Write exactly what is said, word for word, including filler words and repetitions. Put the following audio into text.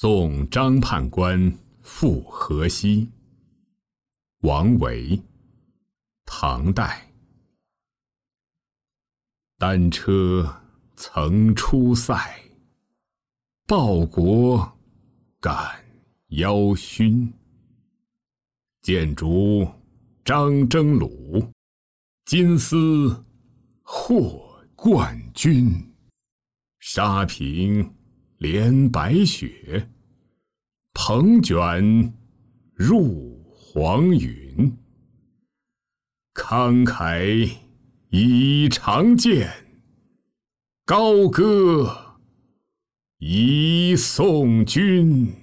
送张判官赴河西。王维，唐代。单车曾出塞，报国感邀勋。箭逐张征虏，金丝获冠军。沙平连白雪，蓬卷入黄云。慷慨以长剑，高歌以颂君。